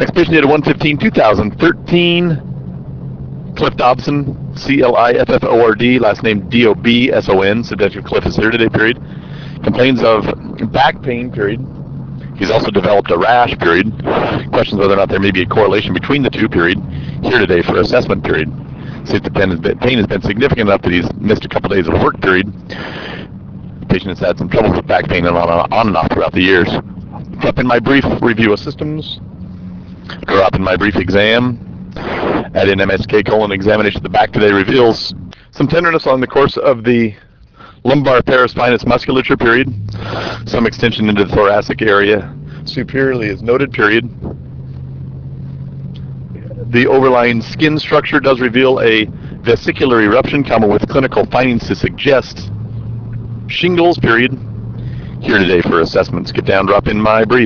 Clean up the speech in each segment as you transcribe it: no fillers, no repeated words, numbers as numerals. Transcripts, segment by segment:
Next patient data 115-2013. Cliff Dobson, Clifford, last name Dobson, subjective Cliff is here today, period. Complains of back pain, period. He's also developed a rash, period. Questions whether or not there may be a correlation between the two, period. Here today for assessment, period. See if the pain has been significant enough that he's missed a couple days of work, period. The patient has had some trouble with back pain on and off throughout the years. Drop in my brief review of systems. Drop in my brief exam. Add in MSK colon examination of the back today reveals some tenderness on the course of the lumbar paraspinous musculature, period. Some extension into the thoracic area superiorly is noted, period. The overlying skin structure does reveal a vesicular eruption, with clinical findings to suggest shingles, period. Here today for assessment. Skip down, drop in my brief.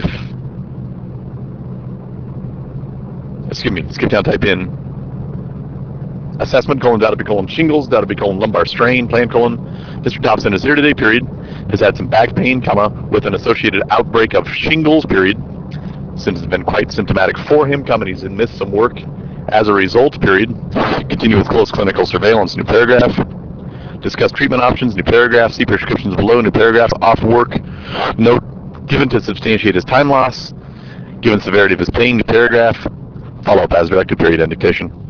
Skip down, type in assessment, shingles, lumbar strain, plan, Mr. Dobson is here today, period. Has had some back pain, with an associated outbreak of shingles, period. Symptoms have been quite symptomatic for him, he's missed some work as a result, period. Continue with close clinical surveillance, new paragraph. Discuss treatment options, new paragraph. See prescriptions below, new paragraph. Off work, note given to substantiate his time loss. Given severity of his pain, new paragraph. Follow up as directed, period, end dictation.